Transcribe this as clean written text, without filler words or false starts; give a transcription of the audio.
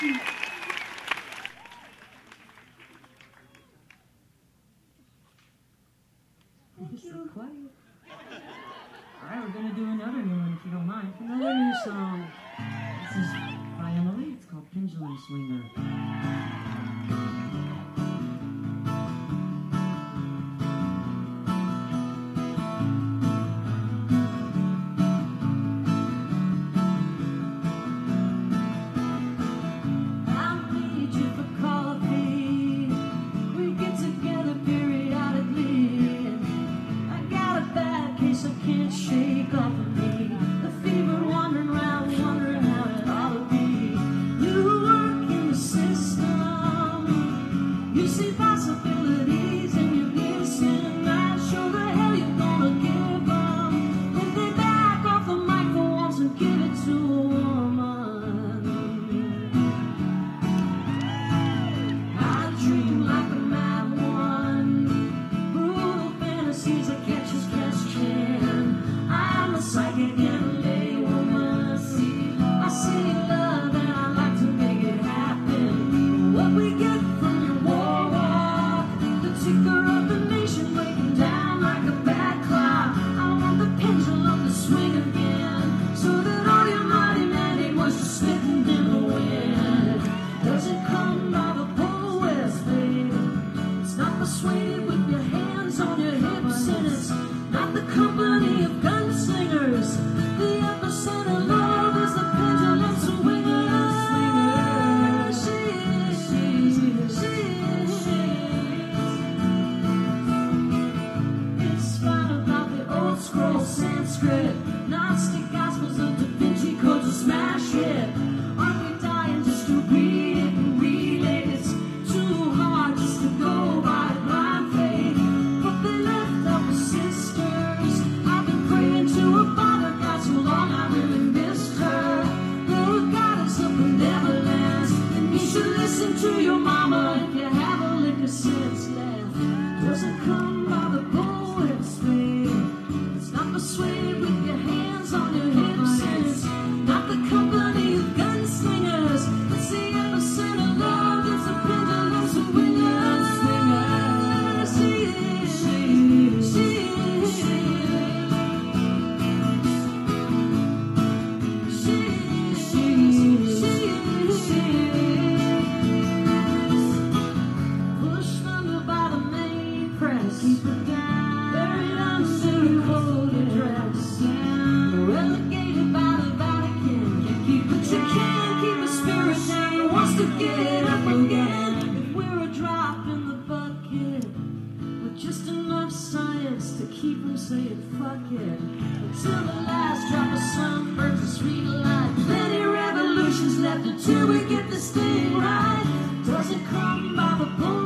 Thank you. Quiet. All right, we're gonna do another new one if you don't mind. Another new song. This is by Emily. It's called Pendulum Swinger. Can't shake off of me the fever, wandering around, wondering how it ought to be. You work in the system, you see possibilities, and you're missing. Not sure the hell you're gonna give them if they back off the mic for once and give it to a woman. I dream like a mad one, brutal fantasies that catch us can. I'm a psychic and a lay woman. I see love and I like to make it happen. What we get from your war walk, the ticker of the nation breaking down like a bad clock. I want the pendulum to swing again, so that all your mighty mandate was just smitten in the wind. Does it come by the poet's babe? It's not persuaded with your hands on your hips, and it's not the company of gunslingers. The epicenter of love is the pendulum swinger. It's fine about the old scroll Sanskrit, Gnostic gospels of Da Vinci codes will smash it. Aren't we dying just to read it and relate? It's too hard just to go by blind faith, but they left out the sisters. I've been praying to a father God so long I really missed her. The goddess of benevolence, and you should listen to your mama if you have a lick of sense left. Doesn't come by the poet's faith. It's not persuaded with your hands on your hips, and it's not the company of gunslingers. It's the epicenter of love. It's the pendulum swinger. Pushed under by the main press, keep it down, buried under a cold dress, relegated by the Vatican. You keep what you can, keep a spirit down, who wants to get up again. If we're a drop in the bucket with just enough science to keep them saying fuck it, until the last drop of sun burns us sweet light. Plenty revolutions left until we get this thing right. Doesn't come by the